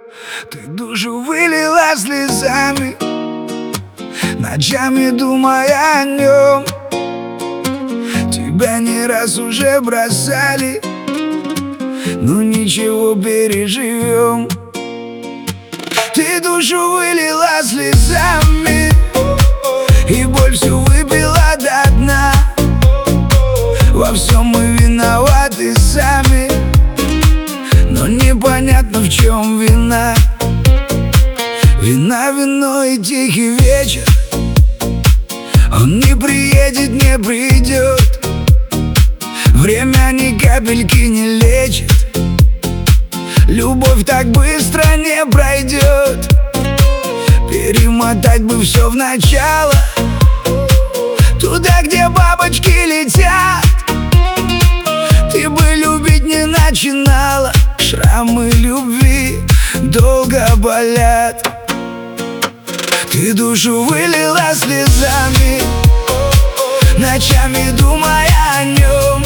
Ты душу вылила слезами, ночами думая о нем. Тебя не раз уже бросали, но ничего, переживем. Ты душу вылила слезами и боль всю выпила до дна. Во всем мы виноваты сами, но непонятно, в чем вина. Вина виной и тихий вечер. Он не приедет, не придет. Время ни капельки не лечит. Любовь так быстро не пройдет. Перемотать бы все в начало, туда, где бабочки летят. Ты бы любить не начинала. Шрамы любви долго болят. Ты душу вылила слезами, ночами думая о нем.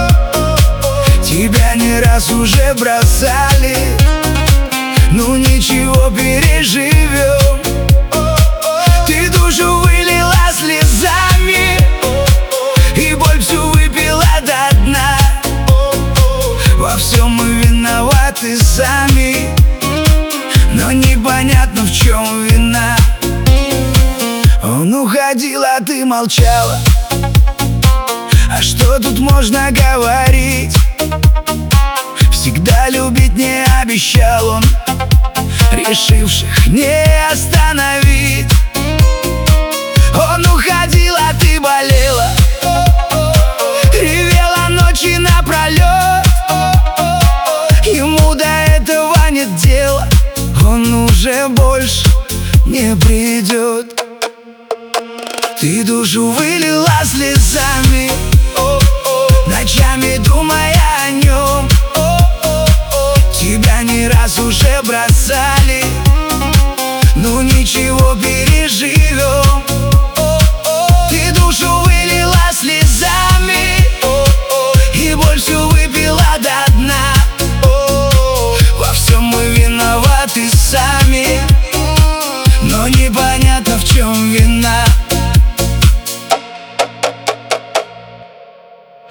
Тебя не раз уже бросали, ну ничего, переживем. Ты душу вылила слезами и боль всю выпила до дна. Во всем мы виноваты сами, но непонятно, в чем вина. Он уходил, а ты молчала. А что тут можно говорить? Всегда любить не обещал он, решивших не остановить. Он уходил, а ты болела, ревела ночи напролет. Ему до этого нет дела, он уже больше не придет. Ты душу вылила слезами